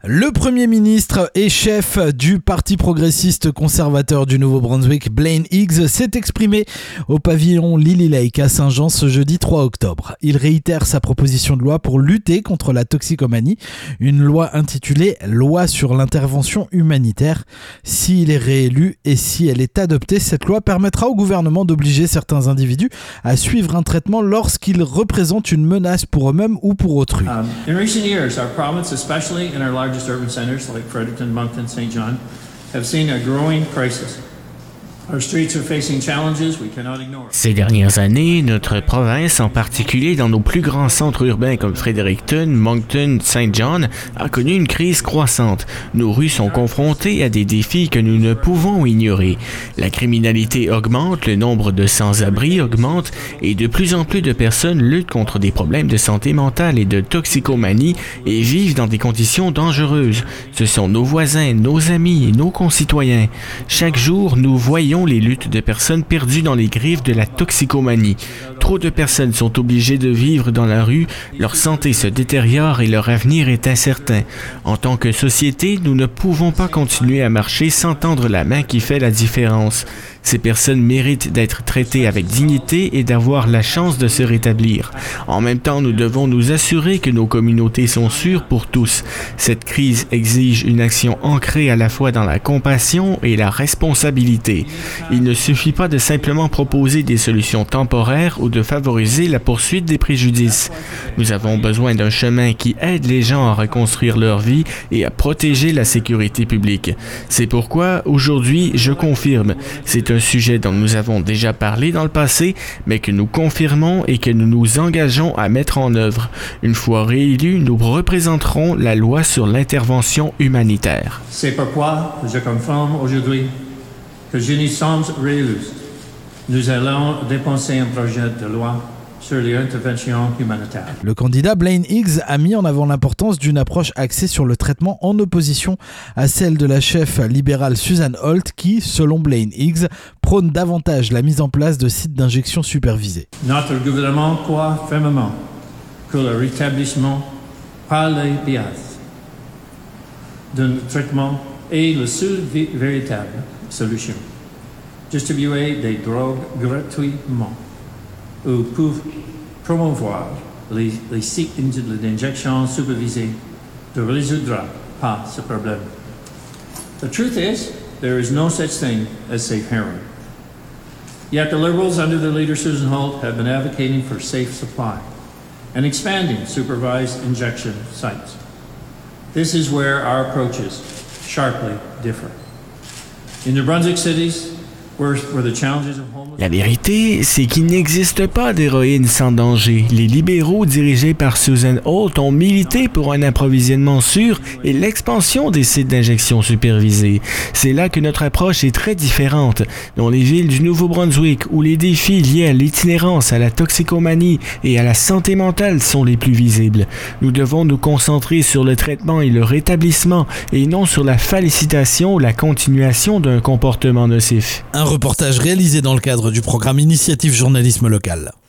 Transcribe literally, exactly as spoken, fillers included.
Le Premier ministre et chef du Parti progressiste conservateur du Nouveau-Brunswick, Blaine Higgs, s'est exprimé au pavillon Lily Lake à Saint-Jean ce jeudi trois octobre. Il réitère sa proposition de loi pour lutter contre la toxicomanie, une loi intitulée « Loi sur l'intervention humanitaire ». S'il est réélu et si elle est adoptée, cette loi permettra au gouvernement d'obliger certains individus à suivre un traitement lorsqu'ils représentent une menace pour eux-mêmes ou pour autrui. Um, in recent years, our province, especially in our largest urban centers like Fredericton, Moncton, Saint John, have seen a growing crisis. Our streets are facing challenges we cannot ignore. Ces dernières années, notre province, en particulier dans nos plus grands centres urbains comme Fredericton, Moncton, Saint John, a connu une crise croissante. Nos rues sont confrontées à des défis que nous ne pouvons ignorer. La criminalité augmente, le nombre de sans-abri augmente et de plus en plus de personnes luttent contre des problèmes de santé mentale et de toxicomanie et vivent dans des conditions dangereuses. Ce sont nos voisins, nos amis et nos concitoyens. Chaque jour, nous voyons les luttes de personnes perdues dans les griffes de la toxicomanie. Trop de personnes sont obligées de vivre dans la rue, leur santé se détériore et leur avenir est incertain. En tant que société, nous ne pouvons pas continuer à marcher sans tendre la main qui fait la différence. Ces personnes méritent d'être traitées avec dignité et d'avoir la chance de se rétablir. En même temps, nous devons nous assurer que nos communautés sont sûres pour tous. Cette crise exige une action ancrée à la fois dans la compassion et la responsabilité. Il ne suffit pas de simplement proposer des solutions temporaires ou de favoriser la poursuite des préjudices. Nous avons besoin d'un chemin qui aide les gens à reconstruire leur vie et à protéger la sécurité publique. C'est pourquoi, aujourd'hui, je confirme, c'est un sujet dont nous avons déjà parlé dans le passé, mais que nous confirmons et que nous nous engageons à mettre en œuvre. Une fois réélus, nous représenterons la loi sur l'intervention humanitaire. C'est pourquoi je confirme aujourd'hui que si nous sommes réélus, nous allons dépenser un projet de loi sur l'intervention humanitaire. Le candidat Blaine Higgs a mis en avant l'importance d'une approche axée sur le traitement en opposition à celle de la chef libérale Susan Holt qui, selon Blaine Higgs, prône davantage la mise en place de sites d'injection supervisés. Notre gouvernement croit fermement que le rétablissement par les biais d'un traitement est la seule véritable solution. Distribuer des drogues gratuitement ou pour promouvoir les, les sites d'injection supervisés ne résoudra pas ce problème. The truth is, there is no such thing as safe heroin. Yet the Liberals, under the leader Susan Holt, have been advocating for safe supply and expanding supervised injection sites. This is where our approaches sharply differ. In the Brunswick cities, La vérité, c'est qu'il n'existe pas d'héroïne sans danger. Les libéraux dirigés par Susan Holt ont milité pour un approvisionnement sûr et l'expansion des sites d'injection supervisés. C'est là que notre approche est très différente. Dans les villes du Nouveau-Brunswick, où les défis liés à l'itinérance, à la toxicomanie et à la santé mentale sont les plus visibles, nous devons nous concentrer sur le traitement et le rétablissement et non sur la félicitation ou la continuation d'un comportement nocif. Un reportage réalisé dans le cadre du programme Initiative Journalisme Local.